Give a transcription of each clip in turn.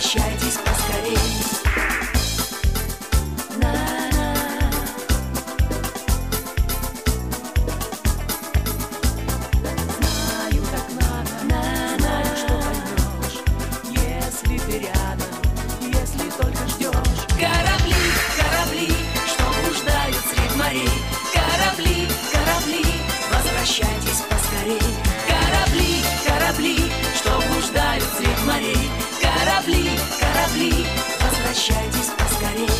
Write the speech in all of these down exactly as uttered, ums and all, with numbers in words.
возвращайтесь поскорей. Знаю, так надо, знаю, что поймешь, если ты рядом, если только ждешь. Корабли, корабли, что блуждают средь морей. Корабли, корабли, возвращайтесь поскорей. Корабли, корабли, что блуждают средь морей. Корабли, корабли, возвращайтесь поскорей.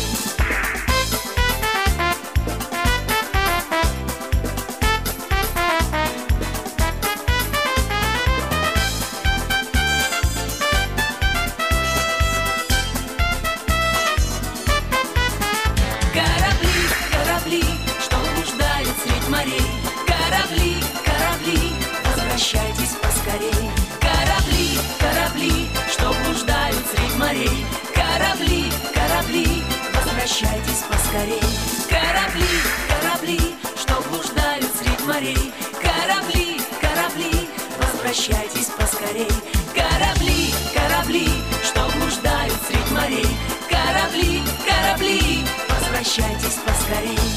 Корабли, корабли, что блуждают средь морей. Корабли, корабли, возвращайтесь поскорей. Корабли, корабли, что блуждают средь морей. Корабли, корабли, возвращайтесь поскорей. Корабли, корабли, что блуждают средь морей. Корабли, корабли, возвращайтесь поскорей. Корабли, корабли, что блуждают средь морей. Корабли, корабли, возвращайтесь поскорей.